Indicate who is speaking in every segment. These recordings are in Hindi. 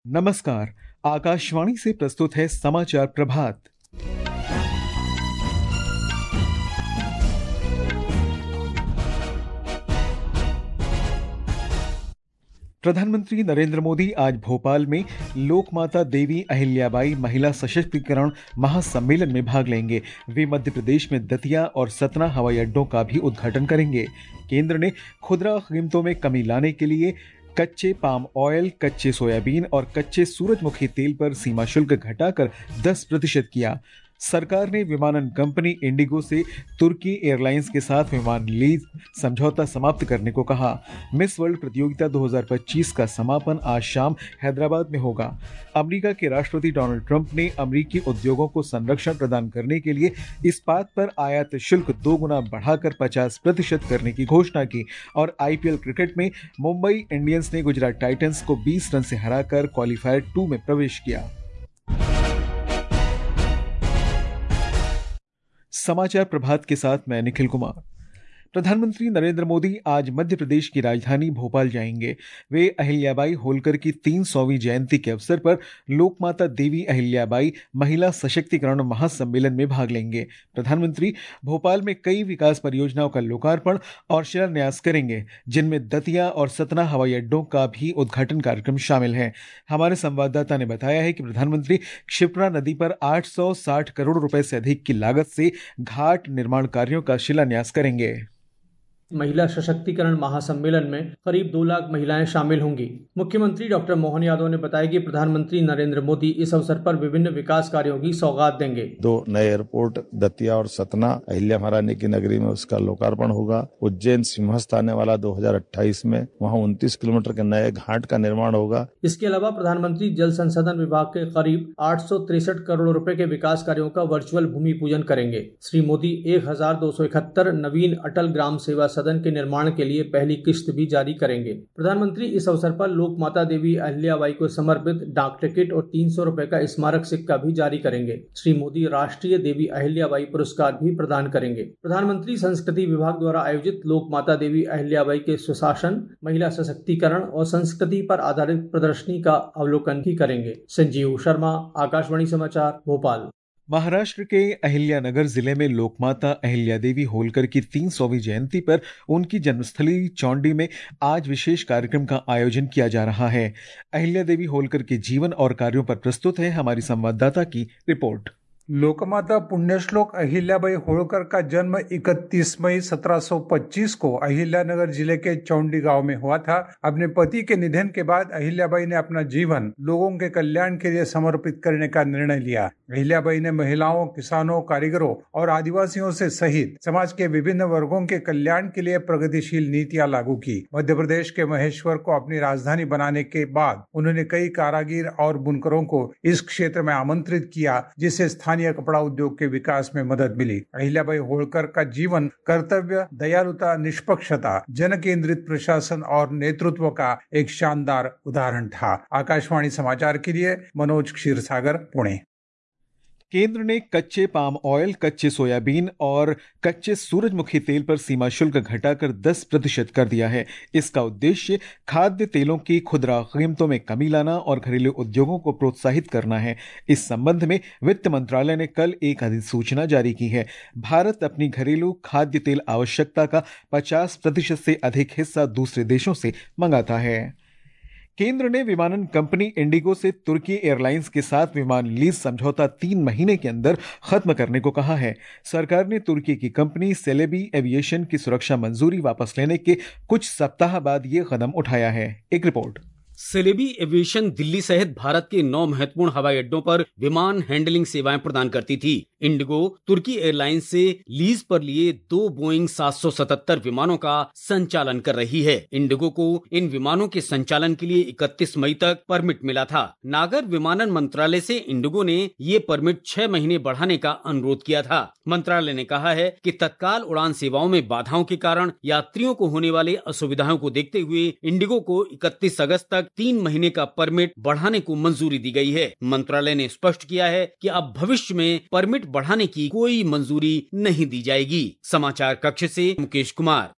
Speaker 1: नमस्कार। आकाशवाणी से प्रस्तुत है समाचार प्रभात। प्रधानमंत्री नरेंद्र मोदी आज भोपाल में लोकमाता देवी अहिल्याबाई महिला सशक्तिकरण महासम्मेलन में भाग लेंगे। वे मध्य प्रदेश में दतिया और सतना हवाई अड्डों का भी उद्घाटन करेंगे। केंद्र ने खुदरा कीमतों में कमी लाने के लिए कच्चे पाम ऑयल, कच्चे सोयाबीन और कच्चे सूरजमुखी तेल पर सीमा शुल्क घटाकर 10% किया। सरकार ने विमानन कंपनी इंडिगो से तुर्की एयरलाइंस के साथ विमान लीज समझौता समाप्त करने को कहा। मिस वर्ल्ड प्रतियोगिता 2025 का समापन आज शाम हैदराबाद में होगा। अमेरिका के राष्ट्रपति डोनाल्ड ट्रंप ने अमेरिकी उद्योगों को संरक्षण प्रदान करने के लिए इस्पात पर आयात शुल्क 2 गुना बढ़ाकर 50% करने की घोषणा की। और आईपीएल क्रिकेट में मुंबई इंडियंस ने गुजरात टाइटंस को 20 रन से हराकर क्वालीफायर 2 में प्रवेश किया। समाचार प्रभात के साथ मैं निखिल कुमार। प्रधानमंत्री नरेंद्र मोदी आज मध्य प्रदेश की राजधानी भोपाल जाएंगे। वे अहिल्याबाई होलकर की 300वीं जयंती के अवसर पर लोकमाता देवी अहिल्याबाई महिला सशक्तिकरण महासम्मेलन में भाग लेंगे। प्रधानमंत्री भोपाल में कई विकास परियोजनाओं का लोकार्पण और शिलान्यास करेंगे, जिनमें दतिया और सतना हवाई अड्डों का भी उद्घाटन कार्यक्रम शामिल है। हमारे संवाददाता ने बताया है कि प्रधानमंत्री क्षिप्रा नदी पर 860 करोड़ रुपए से अधिक की लागत से घाट निर्माण कार्यों का शिलान्यास करेंगे।
Speaker 2: महिला सशक्तिकरण महासम्मेलन में करीब 2 लाख महिलाएं शामिल होंगी। मुख्यमंत्री डॉक्टर मोहन यादव ने बताया कि प्रधानमंत्री नरेंद्र मोदी इस अवसर पर विभिन्न विकास कार्यों की सौगात देंगे।
Speaker 3: 2 नए एयरपोर्ट दतिया और सतना, अहिल्या महारानी की नगरी में उसका लोकार्पण होगा। उज्जैन सिंहस्थ आने वाला 2028 में वहाँ 29 किलोमीटर के नए घाट का निर्माण होगा।
Speaker 2: इसके अलावा प्रधानमंत्री जल संसाधन विभाग के करीब 863 करोड़ रुपए के विकास कार्यों का वर्चुअल भूमि पूजन करेंगे। श्री मोदी 1271 नवीन अटल ग्राम सेवा सदन के निर्माण के लिए पहली किश्त भी जारी करेंगे। प्रधानमंत्री इस अवसर पर लोक माता देवी अहिल्याबाई को समर्पित डाक टिकट और 300 रुपए का स्मारक सिक्का भी जारी करेंगे। श्री मोदी राष्ट्रीय देवी अहिल्याबाई पुरस्कार भी प्रदान करेंगे। प्रधानमंत्री संस्कृति विभाग द्वारा आयोजित लोक माता देवी अहिल्याबाई के सुशासन, महिला सशक्तिकरण और संस्कृति पर आधारित प्रदर्शनी का अवलोकन भी करेंगे। संजीव शर्मा, आकाशवाणी समाचार, भोपाल।
Speaker 1: महाराष्ट्र के अहिल्यानगर जिले में लोकमाता अहिल्या देवी होलकर की 300वीं जयंती पर उनकी जन्मस्थली चौंडी में आज विशेष कार्यक्रम का आयोजन किया जा रहा है। अहिल्या देवी होलकर के जीवन और कार्यों पर प्रस्तुत है हमारी संवाददाता की रिपोर्ट।
Speaker 4: लोकमाता पुण्यश्लोक अहिल्याबाई होळकर का जन्म 31 मई 1725 को अहिल्यानगर जिले के चौंडी गांव में हुआ था। अपने पति के निधन के बाद अहिल्याबाई ने अपना जीवन लोगों के कल्याण के लिए समर्पित करने का निर्णय लिया। अहिल्याबाई ने महिलाओं, किसानों, कारीगरों और आदिवासियों से सहित समाज के विभिन्न वर्गों के कल्याण के लिए प्रगतिशील नीतियां लागू की। मध्य प्रदेश के महेश्वर को अपनी राजधानी बनाने के बाद उन्होंने कई कारीगर और बुनकरों को इस क्षेत्र में आमंत्रित किया, जिससे स्थानीय कपड़ा उद्योग के विकास में मदद मिली। अहिल्याबाई होळकर का जीवन कर्तव्य, दयालुता, निष्पक्षता, जन केंद्रित प्रशासन और नेतृत्व का एक शानदार उदाहरण था। आकाशवाणी समाचार के लिए मनोज क्षीरसागर, पुणे।
Speaker 1: केंद्र ने कच्चे पाम ऑयल, कच्चे सोयाबीन और कच्चे सूरजमुखी तेल पर सीमा शुल्क घटाकर 10% कर दिया है। इसका उद्देश्य खाद्य तेलों की खुदरा कीमतों में कमी लाना और घरेलू उद्योगों को प्रोत्साहित करना है। इस संबंध में वित्त मंत्रालय ने कल एक अधिसूचना जारी की है। भारत अपनी घरेलू खाद्य तेल आवश्यकता का 50% से अधिक हिस्सा दूसरे देशों से मंगाता है। केंद्र ने विमानन कंपनी इंडिगो से तुर्की एयरलाइंस के साथ विमान लीज समझौता 3 महीने के अंदर खत्म करने को कहा है। सरकार ने तुर्की की कंपनी सेलेबी एविएशन की सुरक्षा मंजूरी वापस लेने के कुछ सप्ताह बाद यह कदम उठाया है। एक रिपोर्ट।
Speaker 5: सेलेबी एविएशन दिल्ली सहित भारत के 9 महत्वपूर्ण हवाई अड्डों पर विमान हैंडलिंग सेवाएं प्रदान करती थी। इंडिगो तुर्की एयरलाइंस से लीज पर लिए 2 बोइंग 777 विमानों का संचालन कर रही है। इंडिगो को इन विमानों के संचालन के लिए 31 मई तक परमिट मिला था। नागर विमानन मंत्रालय से इंडिगो ने ये परमिट 6 महीने बढ़ाने का अनुरोध किया था। मंत्रालय ने कहा है कि तत्काल उड़ान सेवाओं में बाधाओं के कारण यात्रियों को होने वाले असुविधाओं को देखते हुए इंडिगो को 31 अगस्त तक 3 महीने का परमिट बढ़ाने को मंजूरी दी गई है। मंत्रालय ने स्पष्ट किया है कि अब भविष्य में परमिट बढ़ाने की कोई मंजूरी नहीं दी जाएगी। समाचार कक्ष से मुकेश कुमार।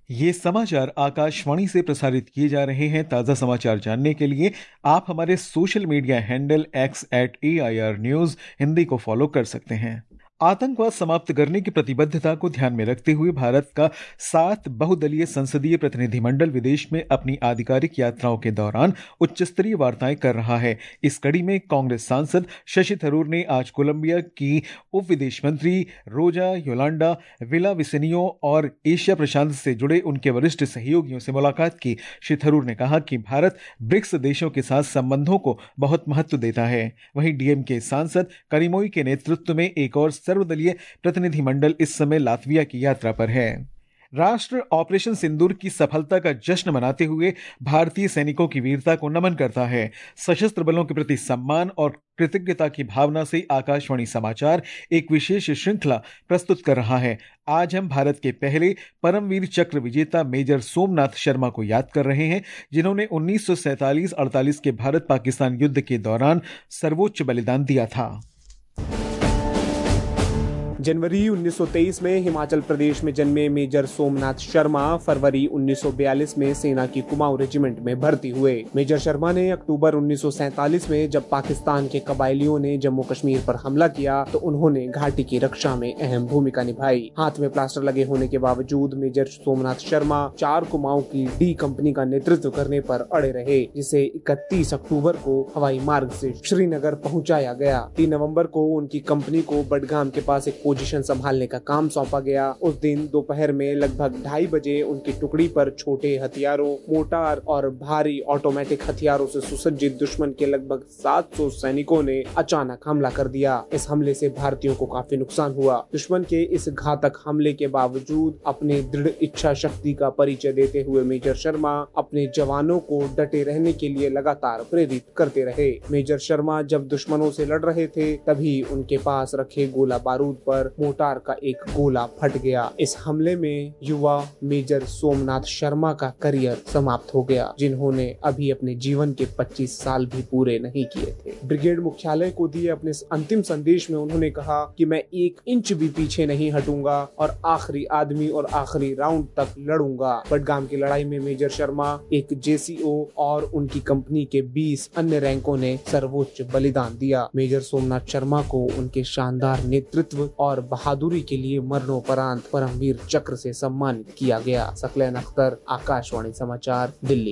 Speaker 1: ये समाचार आकाशवाणी से प्रसारित किए जा रहे हैं। ताज़ा समाचार जानने के लिए आप हमारे social media handle x@AIR News Hindi को फॉलो कर सकते हैं। आतंकवाद समाप्त करने की प्रतिबद्धता को ध्यान में रखते हुए भारत का 7 बहुदलीय संसदीय प्रतिनिधिमंडल विदेश में अपनी आधिकारिक यात्राओं के दौरान उच्च स्तरीय वार्ताएं कर रहा है। इस कड़ी में कांग्रेस सांसद शशि थरूर ने आज कोलंबिया की उप विदेश मंत्री रोजा योलांडा विलाविसेनियो और एशिया प्रशांत से जुड़े उनके वरिष्ठ सहयोगियों से मुलाकात की। श्री थरूर ने कहा कि भारत ब्रिक्स देशों के साथ संबंधों को बहुत महत्व देता है। वहीं डीएमके सांसद करीमोई के नेतृत्व में एक और सर्वदलीय प्रतिनिधिमंडल इस समय लातविया की यात्रा पर है। राष्ट्र ऑपरेशन सिंदूर की सफलता का जश्न मनाते हुए भारतीय सैनिकों की वीरता को नमन करता है। सशस्त्र बलों के प्रति सम्मान और कृतज्ञता की भावना से आकाशवाणी समाचार एक विशेष श्रृंखला प्रस्तुत कर रहा है। आज हम भारत के पहले परमवीर चक्र विजेता मेजर सोमनाथ शर्मा को याद कर रहे हैं, जिन्होंने 1947-48 के भारत पाकिस्तान युद्ध के दौरान सर्वोच्च बलिदान दिया था।
Speaker 6: जनवरी 1923 में हिमाचल प्रदेश में जन्मे मेजर सोमनाथ शर्मा फरवरी 1942 में सेना की कुमाऊं रेजिमेंट में भर्ती हुए। मेजर शर्मा ने अक्टूबर 1947 में जब पाकिस्तान के कबायलियों ने जम्मू कश्मीर पर हमला किया तो उन्होंने घाटी की रक्षा में अहम भूमिका निभाई। हाथ में प्लास्टर लगे होने के बावजूद मेजर सोमनाथ शर्मा 4 कुमाऊं की डी कंपनी का नेतृत्व करने पर अड़े रहे, जिसे 31 अक्टूबर को हवाई मार्ग से श्रीनगर पहुंचाया गया। 3 नवंबर को उनकी कंपनी को बडगाम के पास एक पोजीशन संभालने का काम सौंपा गया। उस दिन दोपहर में लगभग 2:30 बजे उनकी टुकड़ी पर छोटे हथियारों, मोर्टार और भारी ऑटोमेटिक हथियारों से सुसज्जित दुश्मन के लगभग 700 सैनिकों ने अचानक हमला कर दिया। इस हमले से भारतीयों को काफी नुकसान हुआ। दुश्मन के इस घातक हमले के बावजूद अपने दृढ़ इच्छा शक्ति का परिचय देते हुए मेजर शर्मा अपने जवानों को डटे रहने के लिए लगातार प्रेरित करते रहे। मेजर शर्मा जब दुश्मनों से लड़ रहे थे तभी उनके पास रखे गोला बारूद पर मोर्टार का एक गोला फट गया। इस हमले में युवा मेजर सोमनाथ शर्मा का करियर समाप्त हो गया, जिन्होंने अभी अपने जीवन के 25 साल भी पूरे नहीं किए थे। ब्रिगेड मुख्यालय को दिए अपने अंतिम संदेश में उन्होंने कहा कि मैं 1 इंच भी पीछे नहीं हटूंगा और आखिरी आदमी और आखिरी राउंड तक लड़ूंगा। बडगाम की लड़ाई में मेजर शर्मा, एक जेसीओ और उनकी कंपनी के 20 अन्य रैंकों ने सर्वोच्च बलिदान दिया। मेजर सोमनाथ शर्मा को उनके शानदार नेतृत्व और बहादुरी के लिए मरणोपरांत परमवीर चक्र से सम्मानित किया गया। सकलैन अख्तर, आकाशवाणी समाचार, दिल्ली।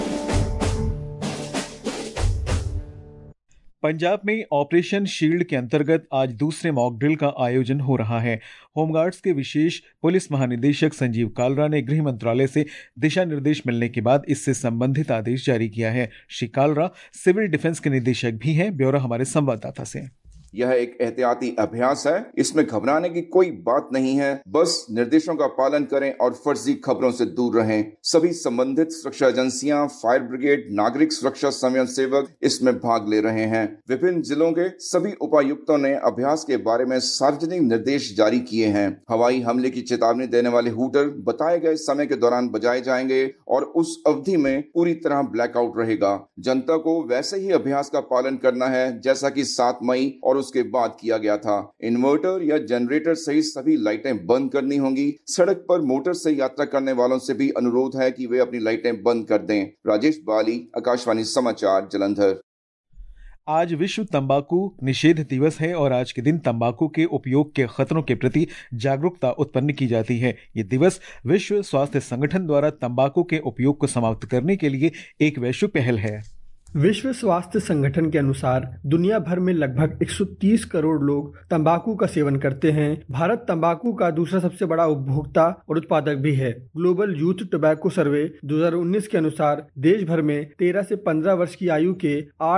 Speaker 1: पंजाब में ऑपरेशन शील्ड के अंतर्गत आज दूसरे मॉक ड्रिल का आयोजन हो रहा है। होमगार्ड्स के विशेष पुलिस महानिदेशक संजीव कालरा ने गृह मंत्रालय से दिशा निर्देश मिलने के बाद इससे संबंधित आदेश जारी किया है। श्री कालरा सिविल डिफेंस के निदेशक भी हैं। ब्यौरा हमारे संवाददाता से।
Speaker 7: यह एक एहतियाती अभ्यास है, इसमें घबराने की कोई बात नहीं है। बस निर्देशों का पालन करें और फर्जी खबरों से दूर रहें। सभी संबंधित सुरक्षा एजेंसियां, फायर ब्रिगेड, नागरिक सुरक्षा स्वयं सेवक इसमें भाग ले रहे हैं। विभिन्न जिलों के सभी उपायुक्तों ने अभ्यास के बारे में सार्वजनिक निर्देश जारी किए हैं। हवाई हमले की चेतावनी देने वाले हूटर बताए गए समय के दौरान बजाए जाएंगे और उस अवधि में पूरी तरह ब्लैकआउट रहेगा। जनता को वैसे ही अभ्यास का पालन करना है जैसा कि 7 मई और उसके बाद किया गया था। इन्वर्टर या जनरेटर सहित सभी लाइटें बंद करनी होंगी। सड़क पर मोटर से यात्रा करने वालों से भी अनुरोध है कि वे अपनी लाइटें बंद कर दें। राजेश बाली, आकाशवाणी समाचार, जलंधर।
Speaker 1: आज विश्व तंबाकू निषेध दिवस है और आज के दिन तंबाकू के उपयोग के खतरों के प्रति जागरूकता उत्पन्न की जाती है। ये दिवस विश्व स्वास्थ्य संगठन द्वारा तंबाकू के उपयोग को समाप्त करने के लिए एक वैश्विक पहल है।
Speaker 8: विश्व स्वास्थ्य संगठन के अनुसार दुनिया भर में लगभग 130 करोड़ लोग तंबाकू का सेवन करते हैं। भारत तंबाकू का दूसरा सबसे बड़ा उपभोक्ता और उत्पादक भी है। ग्लोबल यूथ टोबैको सर्वे 2019 के अनुसार देश भर में 13 से 15 वर्ष की आयु के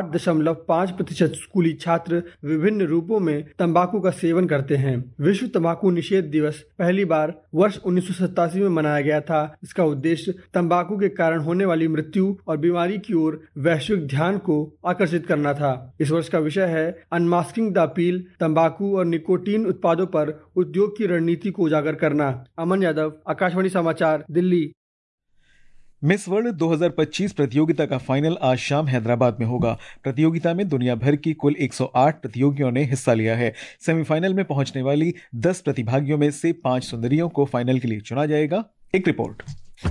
Speaker 8: 8.5% स्कूली छात्र विभिन्न रूपों में तंबाकू का सेवन करते हैं। विश्व तंबाकू निषेध दिवस पहली बार वर्ष 1987 में मनाया गया था। इसका उद्देश्य तंबाकू के कारण होने वाली मृत्यु और बीमारी की ओर वैश्विक ध्यान को आकर्षित करना था। इस वर्ष का विषय है अनमास्किंग द अपील, तंबाकू और निकोटीन उत्पादों पर उद्योग की रणनीति को उजागर करना। अमन यादव, आकाशवाणी समाचार, दिल्ली।
Speaker 1: मिस वर्ल्ड 2025 प्रतियोगिता का फाइनल आज शाम हैदराबाद में होगा। प्रतियोगिता में दुनिया भर की कुल 108 प्रतियोगियों ने हिस्सा लिया है। सेमीफाइनल में पहुंचने वाली 10 प्रतिभागियों में से 5 सुंदरियों को फाइनल के लिए चुना जाएगा। एक रिपोर्ट।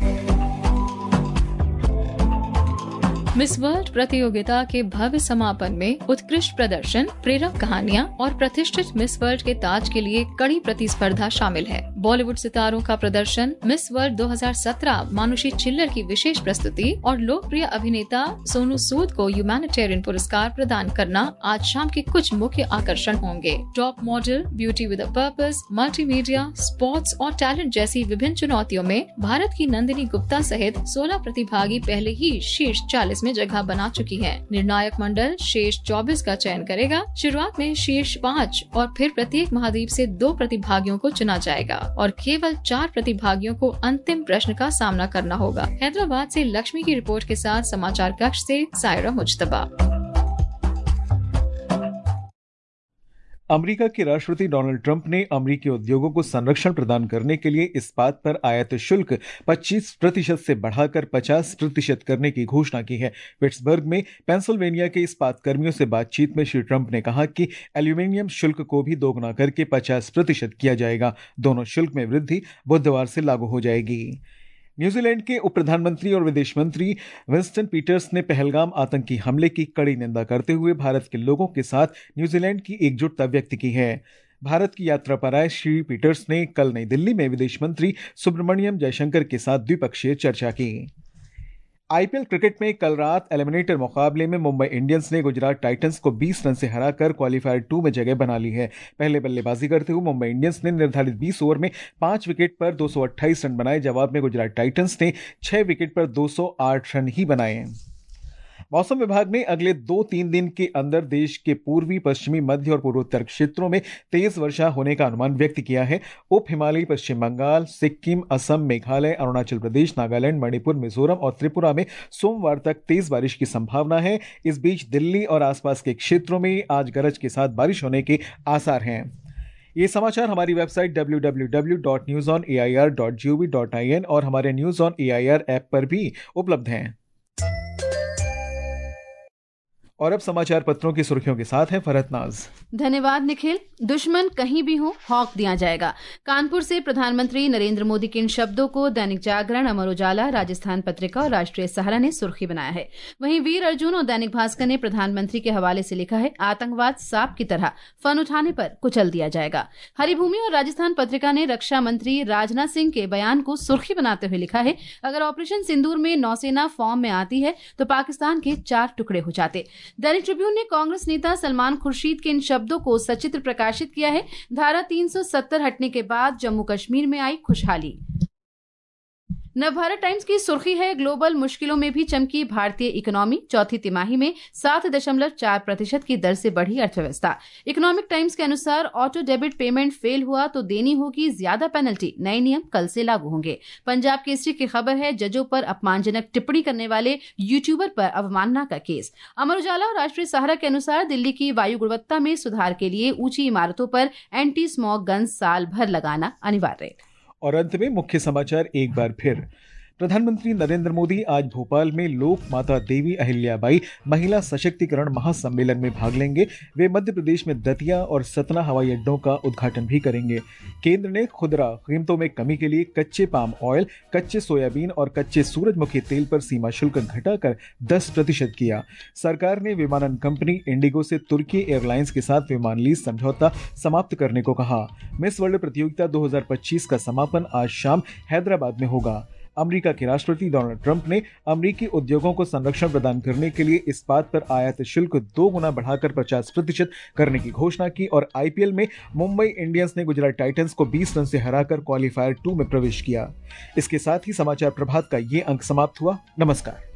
Speaker 9: मिस वर्ल्ड प्रतियोगिता के भव्य समापन में उत्कृष्ट प्रदर्शन, प्रेरक कहानियां और प्रतिष्ठित मिस वर्ल्ड के ताज के लिए कड़ी प्रतिस्पर्धा शामिल है। बॉलीवुड सितारों का प्रदर्शन, मिस वर्ल्ड 2017 मानुषी चिल्लर की विशेष प्रस्तुति और लोकप्रिय अभिनेता सोनू सूद को ह्यूमैनिटेरियन पुरस्कार प्रदान करना आज शाम के कुछ मुख्य आकर्षण होंगे। Top model, beauty with a purpose, multimedia, sports और टैलेंट जैसी विभिन्न चुनौतियों में भारत की नंदिनी गुप्ता सहित 16 प्रतिभागी पहले ही शीर्ष 40 में जगह बना चुकी है। निर्णायक मंडल शेष 24 का चयन करेगा। शुरुआत में शीर्ष 5 और फिर प्रत्येक महाद्वीप से 2 प्रतिभागियों को चुना जाएगा और केवल 4 प्रतिभागियों को अंतिम प्रश्न का सामना करना होगा। हैदराबाद से लक्ष्मी की रिपोर्ट के साथ समाचार कक्ष से सायरा मुज्तबा।
Speaker 1: अमेरिका के राष्ट्रपति डोनाल्ड ट्रंप ने अमेरिकी उद्योगों को संरक्षण प्रदान करने के लिए इस्पात पर आयात शुल्क 25% से बढ़ाकर 50% करने की घोषणा की है। पिट्सबर्ग में पेंसिल्वेनिया के इस्पात कर्मियों से बातचीत में श्री ट्रंप ने कहा कि एल्यूमिनियम शुल्क को भी दोगुना करके 50% किया जाएगा। दोनों शुल्क में वृद्धि बुधवार से लागू हो जाएगी। न्यूजीलैंड के उप प्रधानमंत्री और विदेश मंत्री विंस्टन पीटर्स ने पहलगाम आतंकी हमले की कड़ी निंदा करते हुए भारत के लोगों के साथ न्यूजीलैंड की एकजुटता व्यक्त की है। भारत की यात्रा पर आए श्री पीटर्स ने कल नई दिल्ली में विदेश मंत्री सुब्रमण्यम जयशंकर के साथ द्विपक्षीय चर्चा की। आईपीएल क्रिकेट में कल रात एलिमिनेटर मुकाबले में मुंबई इंडियंस ने गुजरात टाइटंस को 20 रन से हराकर क्वालीफायर 2 में जगह बना ली है। पहले बल्लेबाजी करते हुए मुंबई इंडियंस ने निर्धारित 20 ओवर में 5 विकेट पर 228 रन बनाए। जवाब में गुजरात टाइटंस ने 6 विकेट पर 208 रन ही बनाए। मौसम विभाग ने अगले 2-3 दिन के अंदर देश के पूर्वी, पश्चिमी, मध्य और पूर्वोत्तर क्षेत्रों में तेज वर्षा होने का अनुमान व्यक्त किया है। उप हिमालयी पश्चिम बंगाल, सिक्किम, असम, मेघालय, अरुणाचल प्रदेश, नागालैंड, मणिपुर, मिजोरम और त्रिपुरा में सोमवार तक तेज बारिश की संभावना है। इस बीच दिल्ली और आसपास के क्षेत्रों में आज गरज के साथ बारिश होने के आसार हैं। ये समाचार हमारी वेबसाइट www.newsonair.gov.in और हमारे न्यूज ऑन एआईआर ऐप पर भी उपलब्ध हैं। और अब समाचार पत्रों की सुर्खियों के साथ है फरहत नाज।
Speaker 10: धन्यवाद निखिल। दुश्मन कहीं भी हो, हौक दिया जाएगा। कानपुर से प्रधानमंत्री नरेंद्र मोदी के इन शब्दों को दैनिक जागरण, अमर उजाला, राजस्थान पत्रिका और राष्ट्रीय सहारा ने सुर्खी बनाया है। वहीं वीर अर्जुन और दैनिक भास्कर ने प्रधानमंत्री के हवाले से लिखा है, आतंकवाद सांप की तरह फन उठाने पर कुचल दिया जाएगा। हरिभूमि और राजस्थान पत्रिका ने रक्षा मंत्री राजनाथ सिंह के बयान को सुर्खी बनाते हुए लिखा है, अगर ऑपरेशन सिंदूर में नौसेना फॉर्म में आती है तो पाकिस्तान के 4 टुकड़े हो जाते। दैनिक ट्रिब्यून ने कांग्रेस नेता सलमान खुर्शीद के इन शब्दों को सचित्र प्रकाशित किया है, धारा 370 हटने के बाद जम्मू कश्मीर में आई खुशहाली। नवभारत टाइम्स की सुर्खी है, ग्लोबल मुश्किलों में भी चमकी भारतीय इकोनॉमी, चौथी तिमाही में 7.4% की दर से बढ़ी अर्थव्यवस्था। इकोनॉमिक टाइम्स के अनुसार ऑटो डेबिट पेमेंट फेल हुआ तो देनी होगी ज्यादा पेनल्टी, नए नियम कल से लागू होंगे। पंजाब केसरी की खबर है, जजों पर अपमानजनक टिप्पणी करने वाले यूट्यूबर पर अवमानना का केस। अमर उजाला और राष्ट्रीय सहारा के अनुसार दिल्ली की वायु गुणवत्ता में सुधार के लिए ऊंची इमारतों पर एंटी स्मॉग गन साल भर लगाना अनिवार्य।
Speaker 1: और अंत में मुख्य समाचार एक बार फिर। प्रधानमंत्री नरेंद्र मोदी आज भोपाल में लोक माता देवी अहिल्याबाई महिला सशक्तिकरण महासम्मेलन में भाग लेंगे। वे मध्य प्रदेश में दतिया और सतना हवाई अड्डों का उद्घाटन भी करेंगे। केंद्र ने खुदरा कीमतों में कमी के लिए कच्चे पाम ऑयल, कच्चे सोयाबीन और कच्चे सूरजमुखी तेल पर सीमा शुल्क घटाकर 10% किया। सरकार ने विमानन कंपनी इंडिगो से तुर्की एयरलाइंस के साथ विमान लीज समझौता समाप्त करने को कहा। मिस वर्ल्ड प्रतियोगिता 2025 का समापन आज शाम हैदराबाद में होगा। अमेरिका के राष्ट्रपति डोनाल्ड ट्रंप ने अमेरिकी उद्योगों को संरक्षण प्रदान करने के लिए इस्पात पर आयात शुल्क 2 गुना बढ़ाकर 50% करने की घोषणा की। और आईपीएल में मुंबई इंडियंस ने गुजरात टाइटंस को 20 रन से हराकर क्वालीफायर 2 में प्रवेश किया। इसके साथ ही समाचार प्रभात का ये अंक समाप्त हुआ। नमस्कार।